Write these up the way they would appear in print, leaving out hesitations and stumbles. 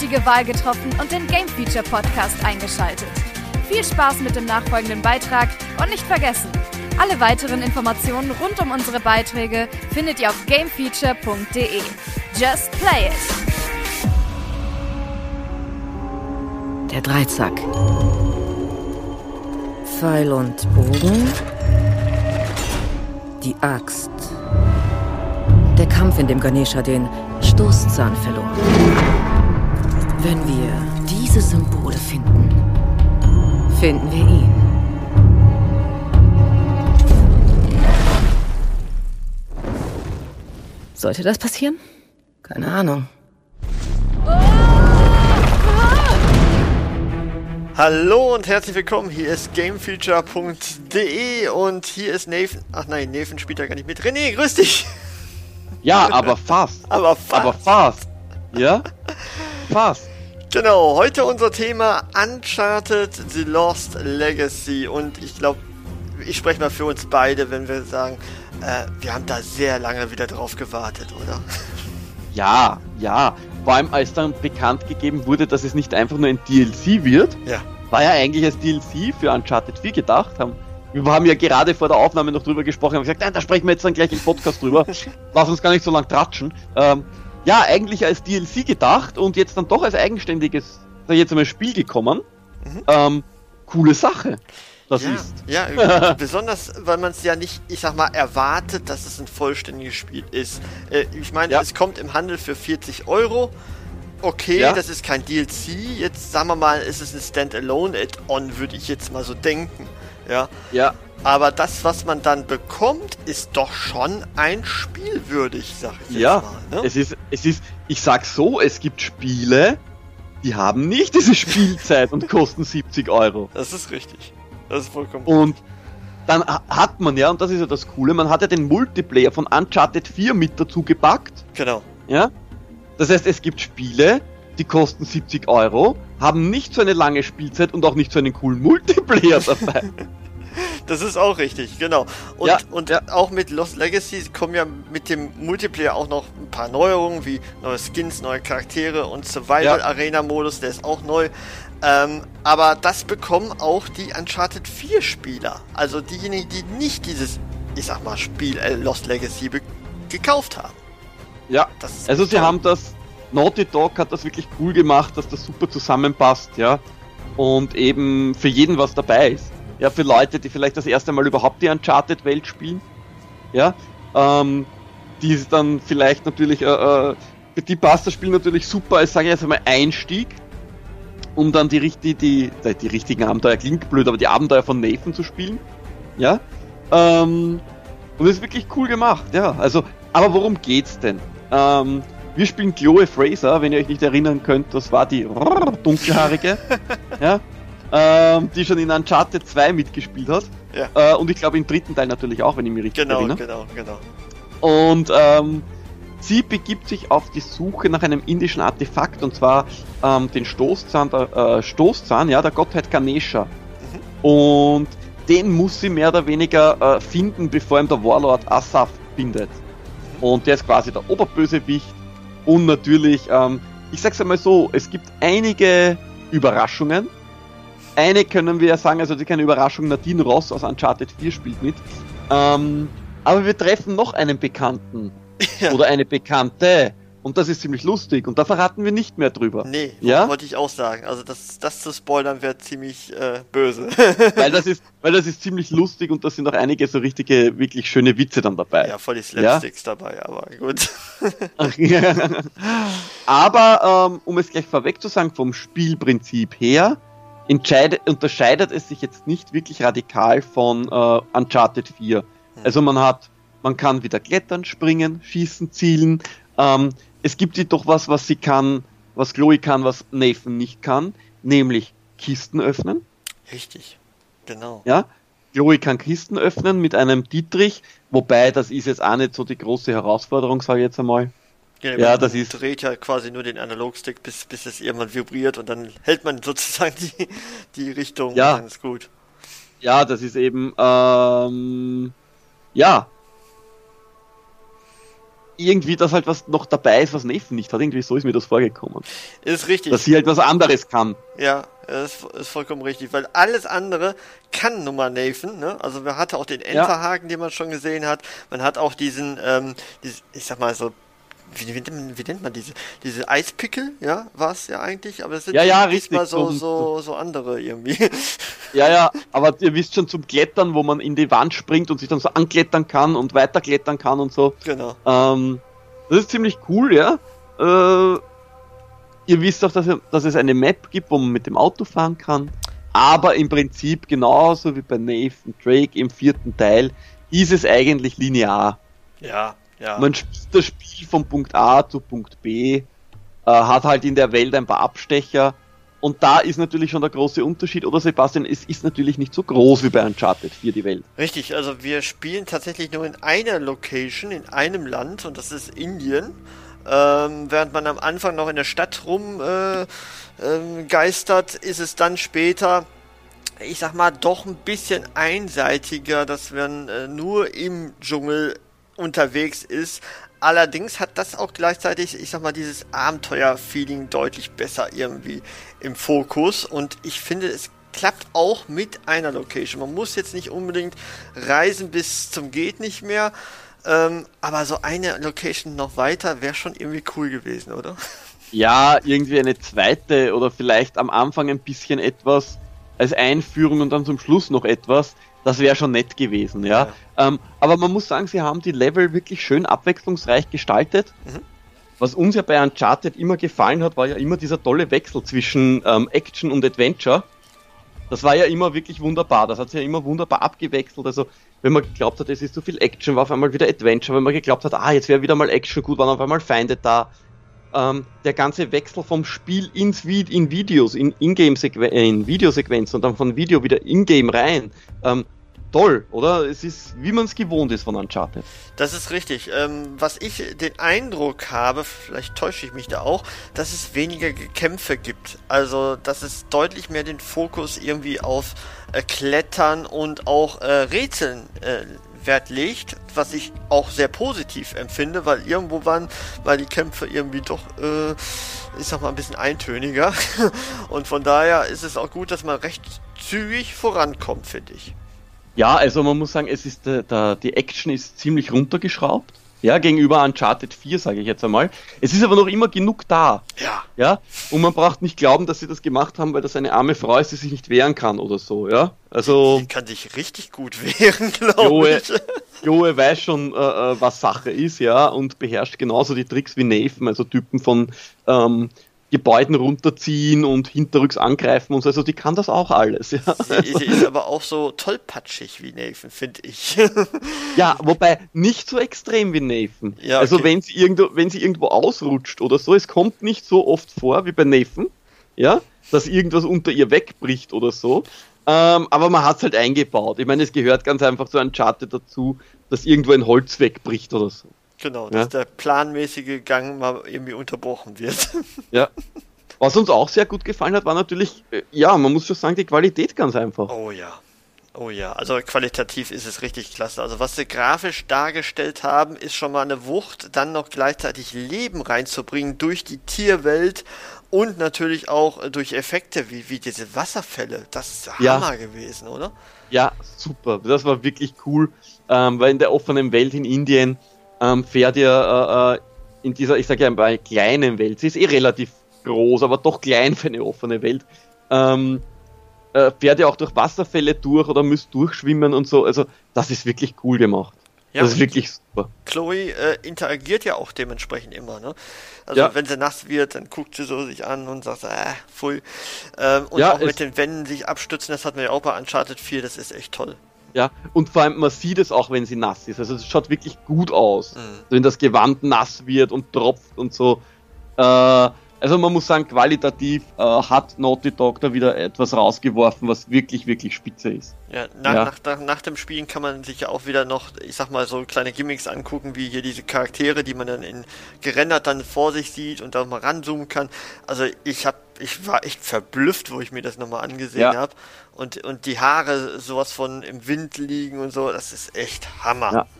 richtige Wahl getroffen und den Game Feature Podcast eingeschaltet. Viel Spaß mit dem nachfolgenden Beitrag und nicht vergessen, alle weiteren Informationen rund um unsere Beiträge findet ihr auf gamefeature.de. Just play it! Der Dreizack. Pfeil und Bogen. Die Axt. Der Kampf, in dem Ganesha den Stoßzahn verlor. Wenn wir diese Symbole finden, finden wir ihn. Sollte das passieren? Keine Ahnung. Hallo und herzlich willkommen, hier ist gamefeature.de und hier ist Nathan. Ach nein, Nathan spielt ja gar nicht mit. René, grüß dich! Ja, aber fast. Aber fast. Ja? Fast. Genau, heute unser Thema Uncharted The Lost Legacy und ich glaube, ich spreche mal für uns beide, wenn wir sagen, wir haben da sehr lange wieder drauf gewartet, oder? Ja. Vor allem als dann bekannt gegeben wurde, dass es nicht einfach nur ein DLC wird, Ja. war ja eigentlich als DLC für Uncharted 4 gedacht. Wir haben ja gerade vor der Aufnahme noch drüber gesprochen, haben gesagt, nein, da sprechen wir jetzt dann gleich im Podcast drüber. Lass uns gar nicht so lang tratschen. Ja, eigentlich als DLC gedacht und jetzt dann doch als eigenständiges, jetzt einmal Spiel gekommen. Coole Sache. Das ist. Ja, besonders, weil man es ja nicht, ich sag mal, erwartet, dass es ein vollständiges Spiel ist. Ich meine, Ja. Es kommt im Handel für 40 Euro. Okay, Ja. das ist kein DLC. Jetzt sagen wir mal, ist es ein Standalone-Add-on, würde ich jetzt mal so denken. Ja. Ja, Aber das, was man dann bekommt, ist doch schon ein Spiel würdig, sag ich jetzt ja. mal. Ne? Es ist, ich sag so, es gibt Spiele, die haben nicht diese Spielzeit und kosten 70 Euro. Das ist richtig. Das ist vollkommen Und dann hat man ja, und das ist ja das Coole, man hat ja den Multiplayer von Uncharted 4 mit dazu gepackt. genau. Ja? Das heißt, es gibt Spiele, die kosten 70 Euro, haben nicht so eine lange Spielzeit und auch nicht so einen coolen Multiplayer dabei. Das ist auch richtig, genau. Und, Ja, und ja. auch mit Lost Legacy kommen ja mit dem Multiplayer auch noch ein paar Neuerungen, wie neue Skins, neue Charaktere und Survival-Arena-Modus, der ist auch neu. Aber das bekommen auch die Uncharted 4 Spieler. Also diejenigen, die nicht dieses, ich sag mal, Spiel Lost Legacy gekauft haben. Ja, Das ist also sie toll. haben das, Naughty Dog hat das wirklich cool gemacht, dass das super zusammenpasst, ja. Und eben für jeden was dabei ist. Ja, für Leute, die vielleicht das erste Mal überhaupt die Uncharted-Welt spielen, ja, die ist dann vielleicht natürlich, für die passt das Spiel natürlich super als, sage ich jetzt einmal, Einstieg, um dann die richtigen Abenteuer, klingt blöd, aber die Abenteuer von Nathan zu spielen, ja, und das ist wirklich cool gemacht, ja, also, aber worum geht's denn? Wir spielen Chloe Fraser, wenn ihr euch nicht erinnern könnt, das war die dunkelhaarige, ja, die schon in Uncharted 2 mitgespielt hat. Ja. Und ich glaube im dritten Teil natürlich auch, wenn ich mich richtig Genau. erinnere. Und sie begibt sich auf die Suche nach einem indischen Artefakt, und zwar den Stoßzahn der Gottheit Ganesha. Und den muss sie mehr oder weniger finden, bevor ihm der Warlord Asaf findet. Und der ist quasi der Oberbösewicht. Und natürlich, ich sag's einmal so, es gibt einige Überraschungen. Eine können wir ja sagen, also die keine Überraschung, Nadine Ross aus Uncharted 4 spielt mit. Aber wir treffen noch einen Bekannten. Ja. Oder eine Bekannte. Und das ist ziemlich lustig. Und da verraten wir nicht mehr drüber. Nee, Ja? wollte ich auch sagen. Also das zu spoilern wäre ziemlich böse. Weil das ist ziemlich lustig und da sind auch einige so richtige, wirklich schöne Witze dann dabei. Ja, voll die Slapsticks dabei, aber gut. Aber, um es gleich vorweg zu sagen, vom Spielprinzip her, unterscheidet es sich jetzt nicht wirklich radikal von Uncharted 4. Also man kann wieder klettern, springen, schießen, zielen. Es gibt jedoch was sie kann, was Chloe kann, was Nathan nicht kann, nämlich Kisten öffnen. Richtig, genau. Ja, Chloe kann Kisten öffnen mit einem Dietrich, wobei das ist jetzt auch nicht so die große Herausforderung, sage ich jetzt einmal. Ja, das man ist- dreht ja quasi nur den Analogstick, bis es irgendwann vibriert und dann hält man sozusagen die Richtung Ja. und dann ist gut. Ja, das ist eben, irgendwie, dass halt was noch dabei ist, was Nathan nicht hat. Irgendwie so ist mir das vorgekommen. Ist richtig. Dass sie halt was anderes kann. Ja, ist vollkommen richtig, weil alles andere kann nun mal Nathan, ne? Also man hatte auch den Enterhaken, den man schon gesehen hat. Man hat auch diesen, ich sag mal so, wie nennt man diese Eispickel, ja, war es ja eigentlich, aber es sind richtig, so andere irgendwie. Ja, aber ihr wisst schon, zum Klettern, wo man in die Wand springt und sich dann so anklettern kann und weiterklettern kann und so. Genau. Das ist ziemlich cool, ja. Ihr wisst auch, dass es eine Map gibt, wo man mit dem Auto fahren kann. Aber im Prinzip, genauso wie bei Nathan Drake im 4. Teil, ist es eigentlich linear. Ja. Man spielt das Spiel von Punkt A zu Punkt B, hat halt in der Welt ein paar Abstecher. Und da ist natürlich schon der große Unterschied, oder Sebastian, es ist natürlich nicht so groß wie bei Uncharted 4 die Welt. Richtig, also wir spielen tatsächlich nur in einer Location, in einem Land, und das ist Indien. Während man am Anfang noch in der Stadt geistert, ist es dann später, ich sag mal, doch ein bisschen einseitiger, dass man nur im Dschungel unterwegs ist. Allerdings hat das auch gleichzeitig, ich sag mal, dieses Abenteuer-Feeling deutlich besser irgendwie im Fokus, und ich finde, es klappt auch mit einer Location. Man muss jetzt nicht unbedingt reisen bis zum geht nicht mehr, aber so eine Location noch weiter wäre schon irgendwie cool gewesen, oder? Ja, irgendwie eine zweite oder vielleicht am Anfang ein bisschen etwas als Einführung und dann zum Schluss noch etwas. Das wäre schon nett gewesen, ja. Aber man muss sagen, sie haben die Level wirklich schön abwechslungsreich gestaltet. Mhm. Was uns ja bei Uncharted immer gefallen hat, war ja immer dieser tolle Wechsel zwischen Action und Adventure. Das war ja immer wirklich wunderbar. Das hat sich ja immer wunderbar abgewechselt. Also, wenn man geglaubt hat, es ist so viel Action, war auf einmal wieder Adventure. Wenn man geglaubt hat, jetzt wäre wieder mal Action gut, waren auf einmal Feinde da. Der ganze Wechsel vom Spiel in Videos, in Videosequenzen und dann von Video wieder in-game rein. Toll, oder? Es ist, wie man es gewohnt ist von Uncharted. Das ist richtig. Was ich den Eindruck habe, vielleicht täusche ich mich da auch, dass es weniger Kämpfe gibt. Also, dass es deutlich mehr den Fokus irgendwie auf Klettern und auch Rätseln Wert legt, was ich auch sehr positiv empfinde, weil irgendwo waren die Kämpfe irgendwie doch, ich sag mal, ein bisschen eintöniger. Und von daher ist es auch gut, dass man recht zügig vorankommt, finde ich. Ja, also man muss sagen, es ist die Action ist ziemlich runtergeschraubt. Ja, gegenüber Uncharted 4, sage ich jetzt einmal. Es ist aber noch immer genug da. Ja. Und man braucht nicht glauben, dass sie das gemacht haben, weil das eine arme Frau ist, die sich nicht wehren kann oder so, ja. Also. Die kann sich richtig gut wehren, glaube ich. Joe weiß schon, was Sache ist, ja, und beherrscht genauso die Tricks wie Nathan, also Typen von Gebäuden runterziehen und hinterrücks angreifen und so, also die kann das auch alles, ja. Sie ist aber auch so tollpatschig wie Nathan, finde ich. Ja, wobei nicht so extrem wie Nathan. Ja, okay. Also wenn sie irgendwo ausrutscht oder so, es kommt nicht so oft vor wie bei Nathan, ja, dass irgendwas unter ihr wegbricht oder so, aber man hat es halt eingebaut. Ich meine, es gehört ganz einfach zu Uncharted dazu, dass irgendwo ein Holz wegbricht oder so. Genau, dass der planmäßige Gang mal irgendwie unterbrochen wird. Ja. Was uns auch sehr gut gefallen hat, war natürlich, man muss schon sagen, die Qualität ganz einfach. Oh ja, also qualitativ ist es richtig klasse. Also was sie grafisch dargestellt haben, ist schon mal eine Wucht, dann noch gleichzeitig Leben reinzubringen durch die Tierwelt und natürlich auch durch Effekte wie diese Wasserfälle. Das ist Hammer gewesen, oder? Ja, super. Das war wirklich cool, weil in der offenen Welt in Indien fährt ihr in dieser, ich sage ja mal, kleinen Welt, sie ist relativ groß, aber doch klein für eine offene Welt, fährt ihr auch durch Wasserfälle durch oder müsst durchschwimmen und so, also das ist wirklich cool gemacht. Ja, das ist wirklich super. Chloe interagiert ja auch dementsprechend immer, ne? Also wenn sie nass wird, dann guckt sie so sich an und sagt, pfui. Und auch mit den Wänden sich abstützen, das hatten wir ja auch bei Uncharted 4, das ist echt toll. Ja, und vor allem, man sieht es auch, wenn sie nass ist. Also es schaut wirklich gut aus. Wenn das Gewand nass wird und tropft und so. Also man muss sagen, qualitativ hat Naughty Dog da wieder etwas rausgeworfen, was wirklich, wirklich spitze ist. Ja, nach dem Spielen kann man sich ja auch wieder noch, ich sag mal, so kleine Gimmicks angucken, wie hier diese Charaktere, die man dann gerendert dann vor sich sieht und da mal ranzoomen kann. Also ich war echt verblüfft, wo ich mir das nochmal angesehen habe. Und die Haare sowas von im Wind liegen und so, das ist echt Hammer. Ja.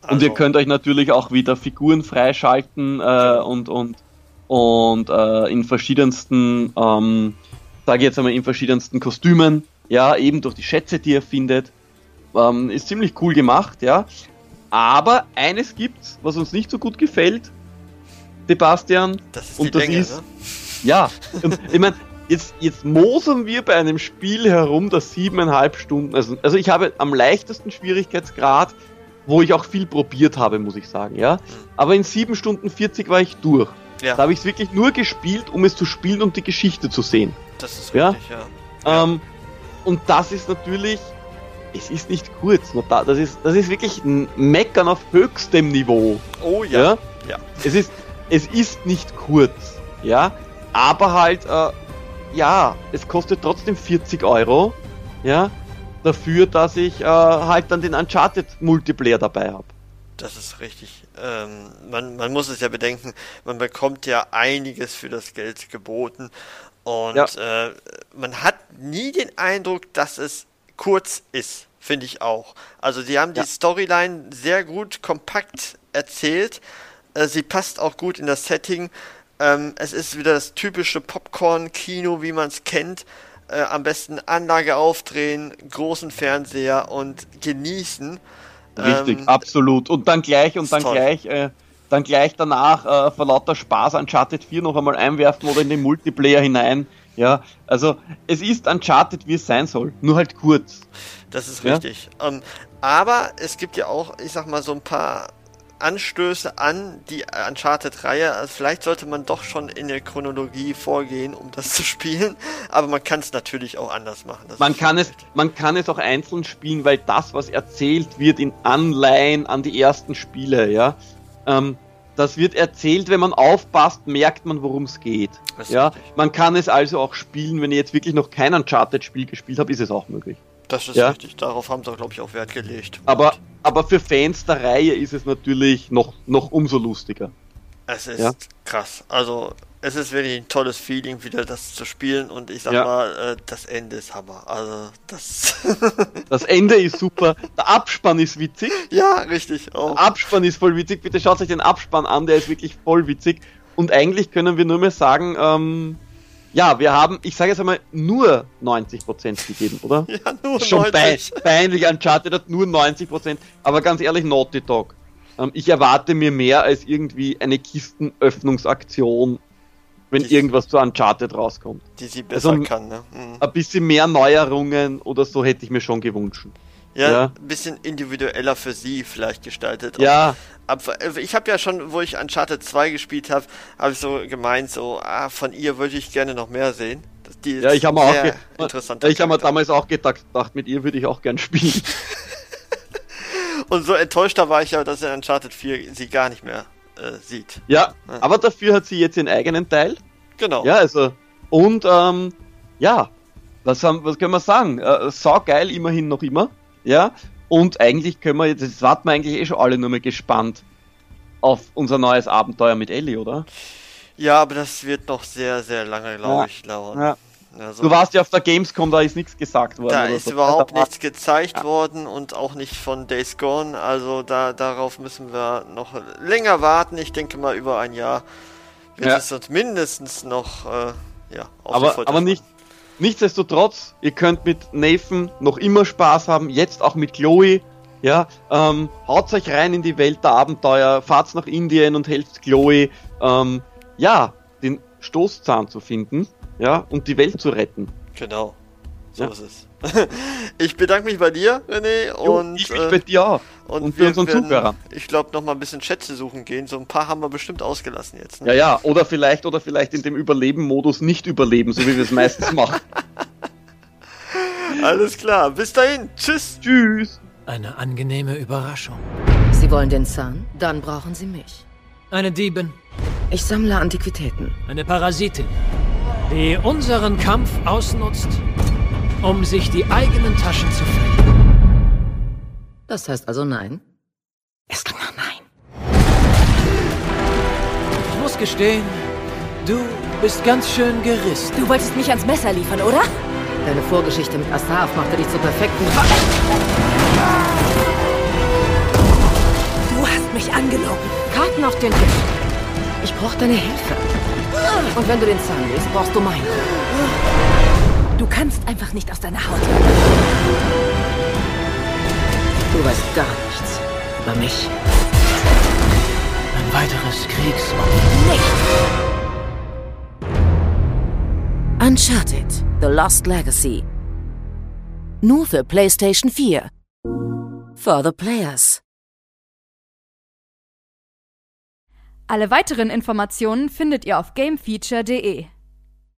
Also. Und ihr könnt euch natürlich auch wieder Figuren freischalten und in verschiedensten, sage ich jetzt einmal, in verschiedensten Kostümen, ja, eben durch die Schätze, die ihr findet. Ist ziemlich cool gemacht, ja. Aber eines gibt's, was uns nicht so gut gefällt, Sebastian. Das ist und die das Länge, ist, ne? ja, ich meine, jetzt mosern wir bei einem Spiel herum, das 7,5 Stunden, also ich habe am leichtesten Schwierigkeitsgrad, wo ich auch viel probiert habe, muss ich sagen, ja. Aber in 7 Stunden 40 war ich durch. Ja. Da habe ich es wirklich nur gespielt, um es zu spielen und die Geschichte zu sehen. Das ist Ja? richtig, ja. Und das ist natürlich, es ist nicht kurz, das ist wirklich ein Meckern auf höchstem Niveau. Oh ja. Ja? Es ist nicht kurz, ja, aber halt, ja, es kostet trotzdem 40 €, ja, dafür, dass ich halt dann den Uncharted Multiplayer dabei habe. Das ist richtig. Man muss es ja bedenken, man bekommt ja einiges für das Geld geboten und man hat nie den Eindruck, dass es kurz ist, finde ich auch. Also sie haben die Storyline sehr gut kompakt erzählt, sie passt auch gut in das Setting, es ist wieder das typische Popcorn-Kino, wie man es kennt, am besten Anlage aufdrehen, großen Fernseher und genießen. Richtig, absolut. Und dann gleich danach vor lauter Spaß Uncharted 4 noch einmal einwerfen oder in den Multiplayer hinein. Ja, also es ist Uncharted, wie es sein soll, nur halt kurz. Das ist richtig. Aber es gibt ja auch, ich sag mal, so ein paar Anstöße an die Uncharted-Reihe. Also vielleicht sollte man doch schon in der Chronologie vorgehen, um das zu spielen. Aber man kann es natürlich auch anders machen. Man kann es auch einzeln spielen, weil das, was erzählt wird in Anleihen an die ersten Spiele, ja, das wird erzählt, wenn man aufpasst, merkt man, worum es geht. Ja, man kann es also auch spielen, wenn ihr jetzt wirklich noch kein Uncharted-Spiel gespielt habt, ist es auch möglich. Das ist richtig. Darauf haben sie, glaube ich, auch Wert gelegt. Aber für Fans der Reihe ist es natürlich noch umso lustiger. Es ist krass. Also, es ist wirklich ein tolles Feeling, wieder das zu spielen. Und ich sag mal, das Ende ist Hammer. Also, das Ende ist super. Der Abspann ist witzig. Ja, richtig. Auch. Der Abspann ist voll witzig. Bitte schaut euch den Abspann an, der ist wirklich voll witzig. Und eigentlich können wir nur mehr sagen, wir haben, ich sage jetzt einmal, nur 90% gegeben, oder? Ja, nur schon 90. Peinlich, Uncharted hat nur 90%. Aber ganz ehrlich, Naughty Dog. Ich erwarte mir mehr als irgendwie eine Kistenöffnungsaktion, wenn irgendwas zu Uncharted rauskommt. Die sie besser kann, ne? Ein bisschen mehr Neuerungen oder so hätte ich mir schon gewünscht. Ja, ein bisschen individueller für sie vielleicht gestaltet. Ja. Ich habe ja schon, wo ich Uncharted 2 gespielt habe, habe ich so gemeint, von ihr würde ich gerne noch mehr sehen. Ich habe mir damals auch gedacht, mit ihr würde ich auch gern spielen. Und so enttäuschter war ich ja, dass in Uncharted 4 sie gar nicht mehr sieht. Ja, aber dafür hat sie jetzt ihren eigenen Teil. Genau. Ja, also, und, was können wir sagen? Saugeil, immerhin noch immer. Ja, und eigentlich können wir jetzt warten wir eigentlich schon alle nur mal gespannt auf unser neues Abenteuer mit Ellie, oder? Ja, aber das wird noch sehr, sehr lange, glaube ich, dauern. Ja. Also, du warst ja auf der Gamescom, da ist nichts gesagt worden. Da oder ist so. überhaupt nichts gezeigt worden und auch nicht von Days Gone, also darauf müssen wir noch länger warten. Ich denke mal über ein Jahr wird es uns mindestens noch aber nichtsdestotrotz, ihr könnt mit Nathan noch immer Spaß haben, jetzt auch mit Chloe, ja, haut euch rein in die Welt der Abenteuer, fahrt nach Indien und helft Chloe, den Stoßzahn zu finden, ja, und die Welt zu retten. Genau, so ist es. Ich bedanke mich bei dir, René, und ich mich bei dir auch. Und für unseren Zuhörern. Ich glaube, noch mal ein bisschen Schätze suchen gehen. So ein paar haben wir bestimmt ausgelassen jetzt. Ne? Ja, oder vielleicht in dem Überleben-Modus nicht überleben, so wie wir es meistens machen. Alles klar, bis dahin. Tschüss. Tschüss. Eine angenehme Überraschung. Sie wollen den Zahn? Dann brauchen Sie mich. Eine Diebin. Ich sammle Antiquitäten. Eine Parasitin, die unseren Kampf ausnutzt, um sich die eigenen Taschen zu füllen. Das heißt also nein? Es klingt nach nein. Ich muss gestehen, du bist ganz schön gerissen. Du wolltest mich ans Messer liefern, oder? Deine Vorgeschichte mit Asaf machte dich zur perfekten... Du den Tisch. Ich brauche deine Hilfe. Und wenn du den Zahn willst, brauchst du meinen. Du kannst einfach nicht aus deiner Haut. Du weißt gar nichts über mich. Ein weiteres Kriegsopfer. Nicht! Uncharted: The Lost Legacy. Nur für PlayStation 4. For the players. Alle weiteren Informationen findet ihr auf gamefeature.de.